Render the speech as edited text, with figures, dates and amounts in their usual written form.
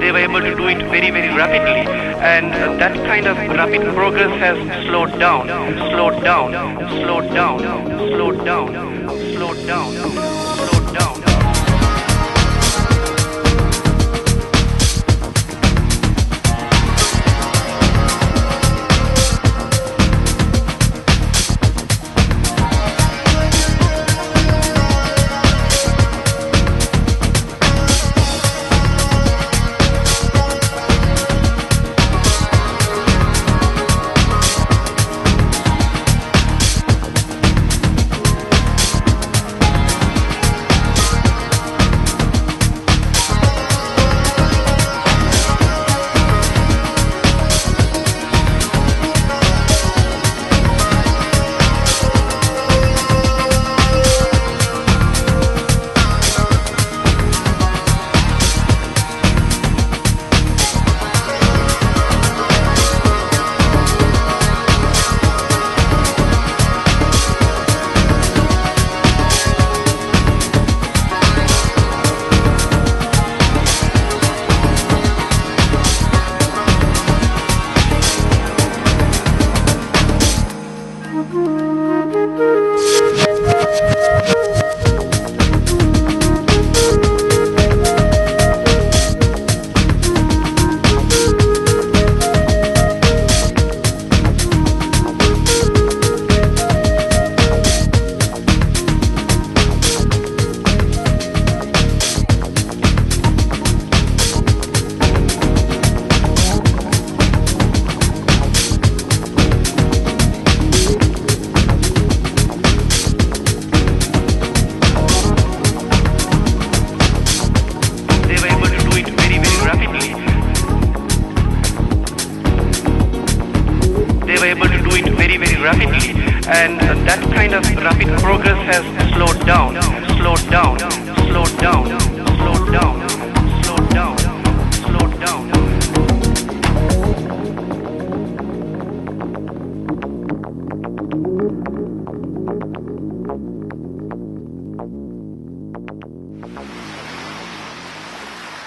they were able to do it very, very rapidly, and that kind of rapid progress has slowed down, slowed down, slowed down, slowed down, slowed down, slowed down. Able to do it very, very rapidly, and that kind of rapid progress has slowed down, slowed down, slowed down.